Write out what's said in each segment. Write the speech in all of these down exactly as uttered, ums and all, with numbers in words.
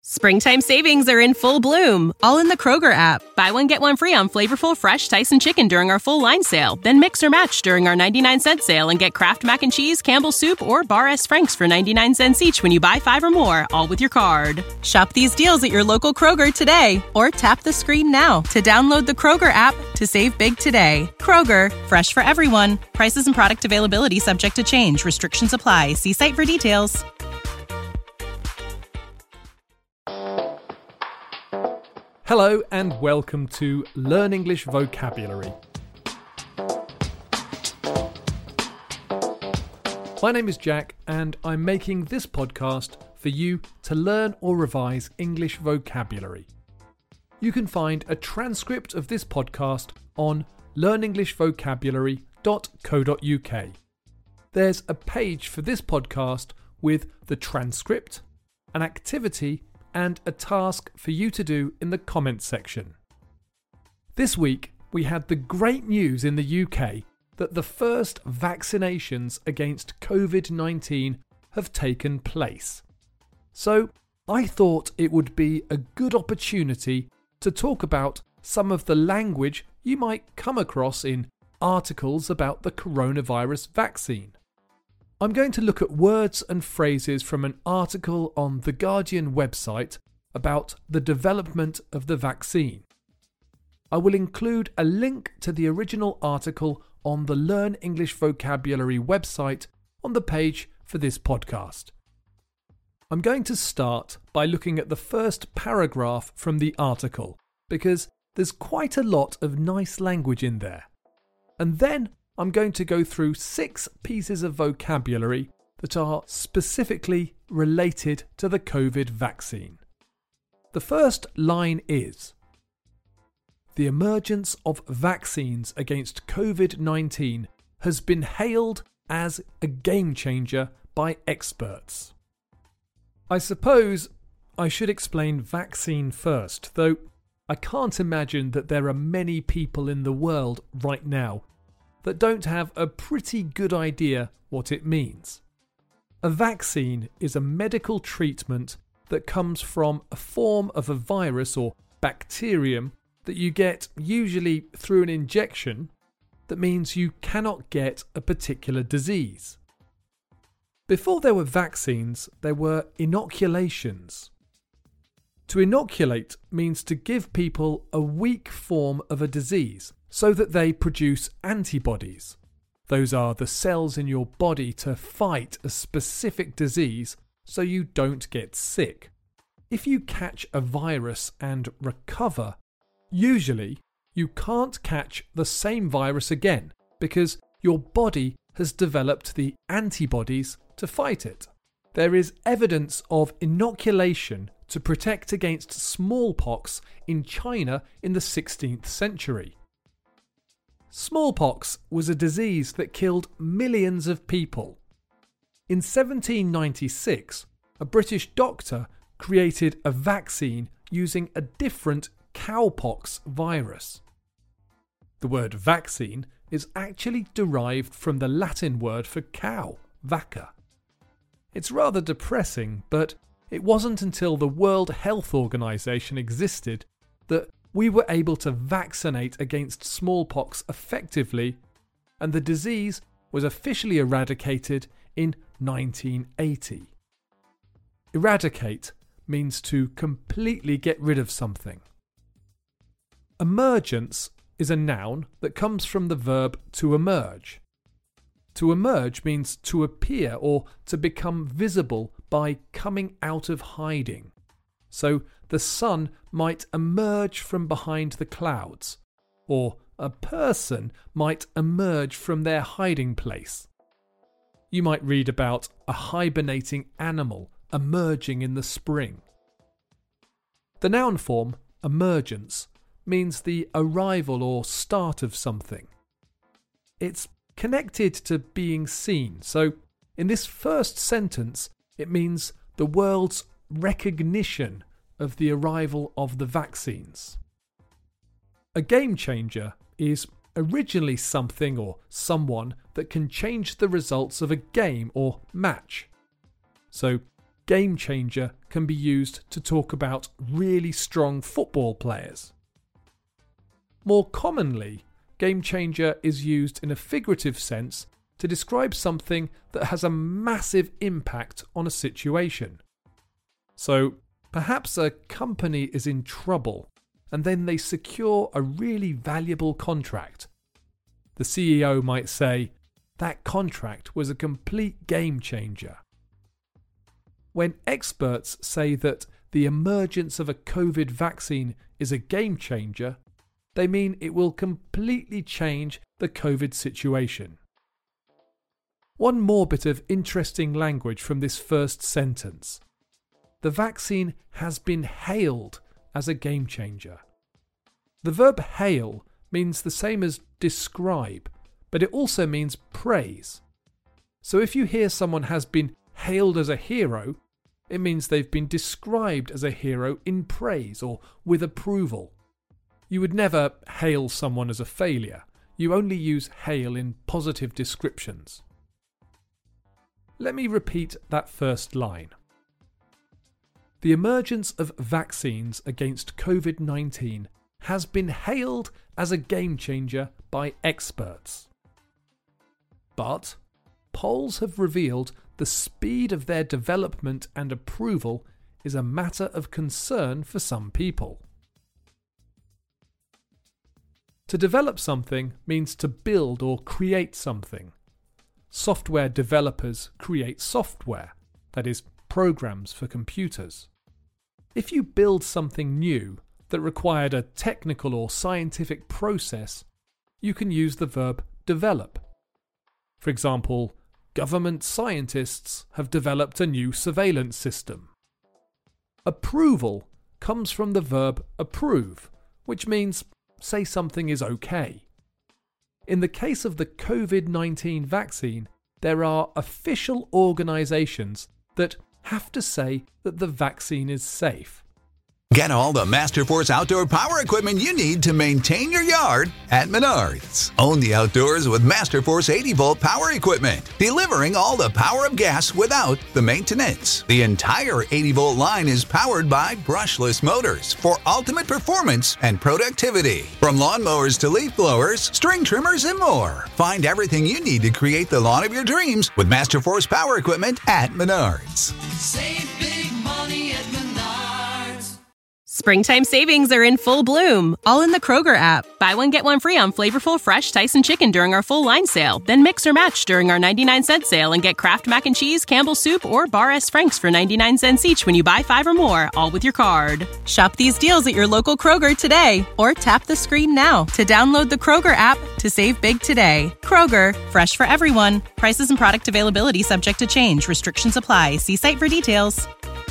Springtime savings are in full bloom, all in the Kroger app. Buy one, get one free on flavorful fresh Tyson chicken during our full line sale. Then mix or match during our ninety-nine cent sale and get Kraft Mac and Cheese, Campbell's Soup, or Bar S. Frank's for ninety-nine cents each when you buy five or more, all with your card. Shop these deals at your local Kroger today, or tap the screen now to download the Kroger app to save big today. Kroger, fresh for everyone. Prices and product availability subject to change. Restrictions apply. See site for details. Hello and welcome to Learn English Vocabulary. My name is Jack and I'm making this podcast for you to learn or revise English vocabulary. You can find a transcript of this podcast on learn english vocabulary dot co dot uk. There's a page for this podcast with the transcript, an activity and a task for you to do in the comments section. This week, we had the great news in the U K that the first vaccinations against covid nineteen have taken place. So, I thought it would be a good opportunity to talk about some of the language you might come across in articles about the coronavirus vaccine. I'm going to look at words and phrases from an article on the Guardian website about the development of the vaccine. I will include a link to the original article on the Learn English Vocabulary website on the page for this podcast. I'm going to start by looking at the first paragraph from the article because there's quite a lot of nice language in there. And then I'm going to go through six pieces of vocabulary that are specifically related to the COVID vaccine. The first line is: the emergence of vaccines against covid nineteen has been hailed as a game changer by experts. I suppose I should explain vaccine first, though I can't imagine that there are many people in the world right now that don't have a pretty good idea what it means. A vaccine is a medical treatment that comes from a form of a virus or bacterium that you get usually through an injection that means you cannot get a particular disease. Before there were vaccines, there were inoculations. To inoculate means to give people a weak form of a disease so that they produce antibodies. Those are the cells in your body to fight a specific disease so you don't get sick. If you catch a virus and recover, usually you can't catch the same virus again because your body has developed the antibodies to fight it. There is evidence of inoculation to protect against smallpox in China in the sixteenth century. Smallpox was a disease that killed millions of people. In seventeen ninety-six, a British doctor created a vaccine using a different cowpox virus. The word vaccine is actually derived from the Latin word for cow, vacca. It's rather depressing, but it wasn't until the World Health Organization existed that we were able to vaccinate against smallpox effectively, and the disease was officially eradicated in nineteen eighty. Eradicate means to completely get rid of something. Emergence is a noun that comes from the verb to emerge. To emerge means to appear or to become visible by coming out of hiding. So the sun might emerge from behind the clouds, or a person might emerge from their hiding place. You might read about a hibernating animal emerging in the spring. The noun form, emergence, means the arrival or start of something. It's connected to being seen, so in this first sentence, it means the world's recognition of the arrival of the vaccines. A game changer is originally something or someone that can change the results of a game or match. So, game changer can be used to talk about really strong football players. More commonly, game changer is used in a figurative sense to describe something that has a massive impact on a situation. So, perhaps a company is in trouble and then they secure a really valuable contract. The C E O might say, "That contract was a complete game changer." When experts say that the emergence of a COVID vaccine is a game changer, they mean it will completely change the COVID situation. One more bit of interesting language from this first sentence. The vaccine has been hailed as a game changer. The verb hail means the same as describe, but it also means praise. So if you hear someone has been hailed as a hero, it means they've been described as a hero in praise or with approval. You would never hail someone as a failure. You only use hail in positive descriptions. Let me repeat that first line. The emergence of vaccines against COVID nineteen has been hailed as a game changer by experts. But polls have revealed the speed of their development and approval is a matter of concern for some people. To develop something means to build or create something. Software developers create software, that is, programs for computers. If you build something new that required a technical or scientific process, you can use the verb develop. For example, government scientists have developed a new surveillance system. Approval comes from the verb approve, which means say something is okay. In the case of the COVID nineteen vaccine, there are official organisations that have to say that the vaccine is safe. Get all the Masterforce outdoor power equipment you need to maintain your yard at Menards. Own the outdoors with Masterforce eighty volt power equipment, delivering all the power of gas without the maintenance. The entire eighty volt line is powered by brushless motors for ultimate performance and productivity. From lawnmowers to leaf blowers, string trimmers, and more. Find everything you need to create the lawn of your dreams with Masterforce power equipment at Menards. Save big money at Menards. Springtime savings are in full bloom, all in the Kroger app. Buy one, get one free on flavorful, fresh Tyson chicken during our full line sale. Then mix or match during our ninety-nine cent sale and get Kraft Mac and Cheese, Campbell's Soup, or Bar S. Frank's for ninety-nine cents each when you buy five or more, all with your card. Shop these deals at your local Kroger today, or tap the screen now to download the Kroger app to save big today. Kroger, fresh for everyone. Prices and product availability subject to change. Restrictions apply. See site for details.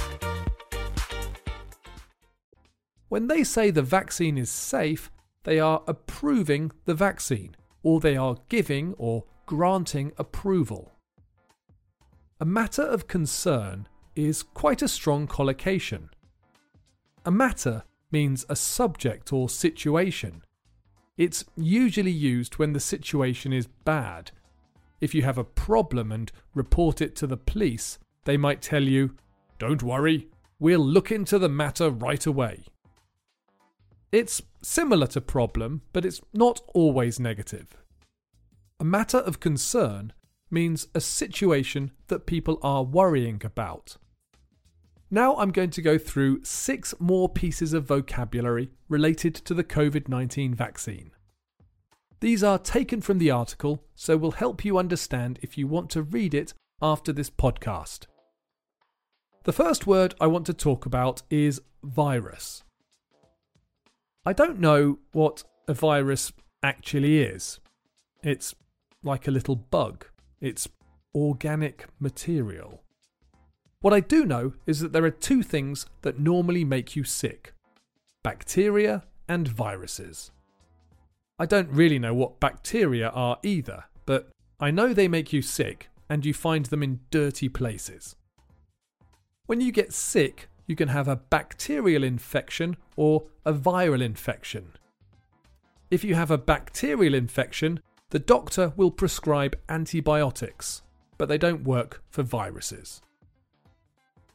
When they say the vaccine is safe, they are approving the vaccine, or they are giving or granting approval. A matter of concern is quite a strong collocation. A matter means a subject or situation. It's usually used when the situation is bad. If you have a problem and report it to the police, they might tell you, "Don't worry, we'll look into the matter right away." It's similar to problem, but it's not always negative. A matter of concern means a situation that people are worrying about. Now I'm going to go through six more pieces of vocabulary related to the COVID nineteen vaccine. These are taken from the article, so will help you understand if you want to read it after this podcast. The first word I want to talk about is virus. I don't know what a virus actually is. It's like a little bug. It's organic material. What I do know is that there are two things that normally make you sick: bacteria and viruses. I don't really know what bacteria are either, but I know they make you sick and you find them in dirty places. When you get sick, you can have a bacterial infection or a viral infection. If you have a bacterial infection, the doctor will prescribe antibiotics, but they don't work for viruses.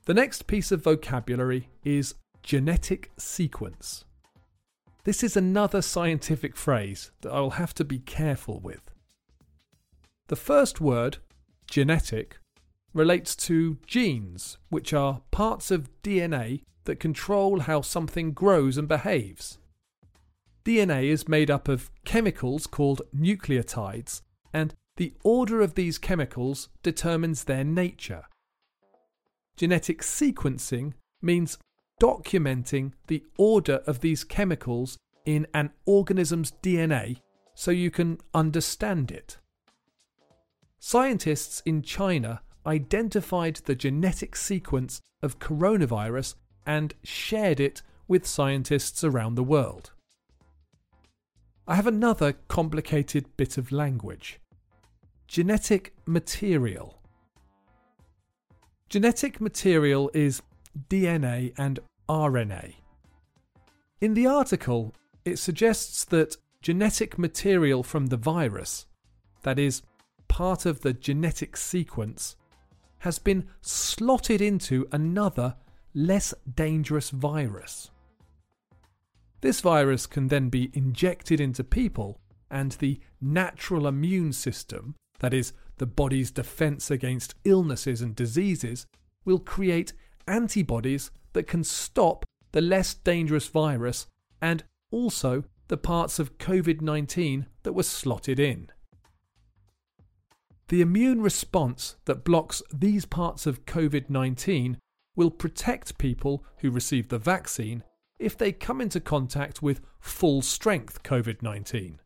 The next piece of vocabulary is genetic sequence. This is another scientific phrase that I will have to be careful with. The first word, genetic, relates to genes, which are parts of D N A that control how something grows and behaves. D N A is made up of chemicals called nucleotides, and the order of these chemicals determines their nature. Genetic sequencing means documenting the order of these chemicals in an organism's D N A so you can understand it. Scientists in China identified the genetic sequence of coronavirus and shared it with scientists around the world. I have another complicated bit of language. Genetic material. Genetic material is D N A and R N A. In the article, it suggests that genetic material from the virus, that is, part of the genetic sequence, has been slotted into another, less dangerous virus. This virus can then be injected into people, and the natural immune system, that is, the body's defense against illnesses and diseases, will create antibodies that can stop the less dangerous virus and also the parts of covid nineteen that were slotted in. The immune response that blocks these parts of covid nineteen will protect people who receive the vaccine if they come into contact with full-strength covid nineteen.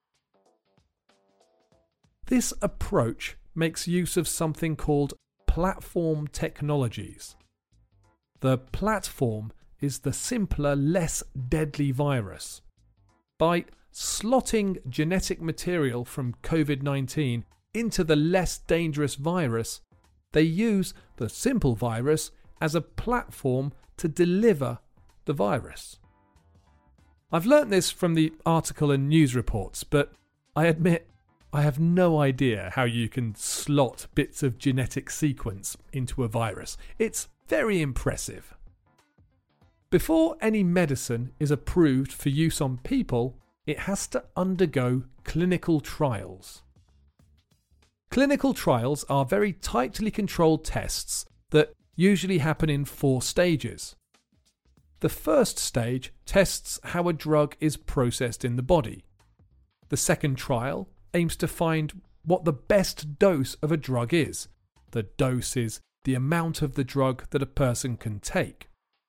This approach makes use of something called platform technologies. The platform is the simpler, less deadly virus. By slotting genetic material from covid nineteen into the less dangerous virus, they use the simple virus as a platform to deliver the virus. I've learnt this from the article and news reports, but I admit I have no idea how you can slot bits of genetic sequence into a virus. It's very impressive. Before any medicine is approved for use on people, it has to undergo clinical trials. Clinical trials are very tightly controlled tests that usually happen in four stages. The first stage tests how a drug is processed in the body. The second trial aims to find what the best dose of a drug is. The dose is the amount of the drug that a person can take.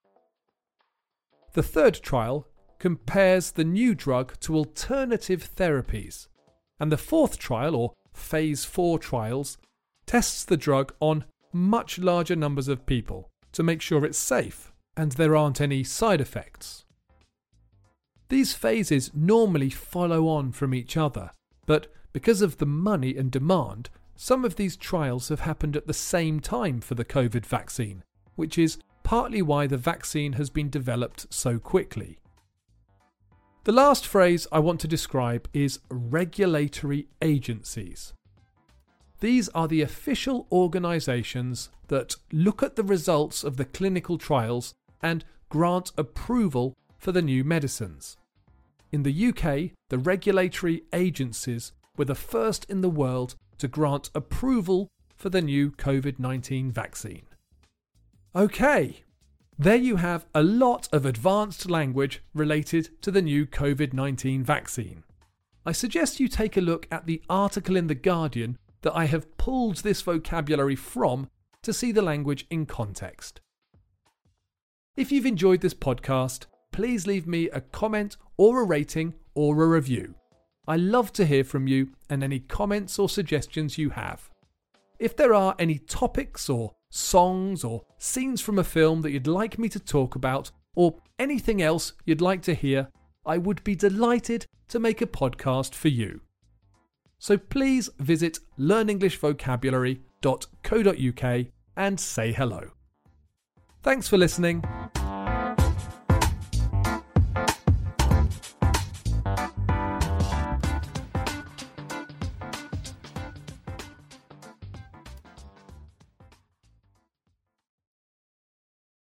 The third trial compares the new drug to alternative therapies. And the fourth trial, or phase four trials, tests the drug on much larger numbers of people to make sure it's safe and there aren't any side effects. These phases normally follow on from each other, but because of the money and demand, some of these trials have happened at the same time for the COVID vaccine, which is partly why the vaccine has been developed so quickly. The last phrase I want to describe is regulatory agencies. These are the official organisations that look at the results of the clinical trials and grant approval for the new medicines. In the U K, the regulatory agencies were the first in the world to grant approval for the new COVID nineteen vaccine. Okay, there you have a lot of advanced language related to the new COVID nineteen vaccine. I suggest you take a look at the article in The Guardian that I have pulled this vocabulary from to see the language in context. If you've enjoyed this podcast, please leave me a comment or a rating or a review. I love to hear from you and any comments or suggestions you have. If there are any topics or songs or scenes from a film that you'd like me to talk about, or anything else you'd like to hear, I would be delighted to make a podcast for you. So please visit learn english vocabulary dot co dot uk and say hello. Thanks for listening.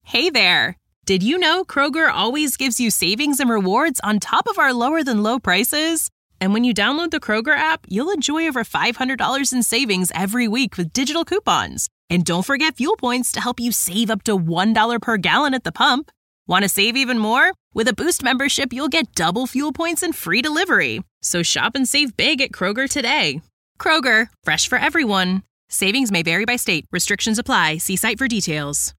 Hey there! Did you know Kroger always gives you savings and rewards on top of our lower-than-low prices? And when you download the Kroger app, you'll enjoy over five hundred dollars in savings every week with digital coupons. And don't forget fuel points to help you save up to one dollar per gallon at the pump. Want to save even more? With a Boost membership, you'll get double fuel points and free delivery. So shop and save big at Kroger today. Kroger, fresh for everyone. Savings may vary by state. Restrictions apply. See site for details.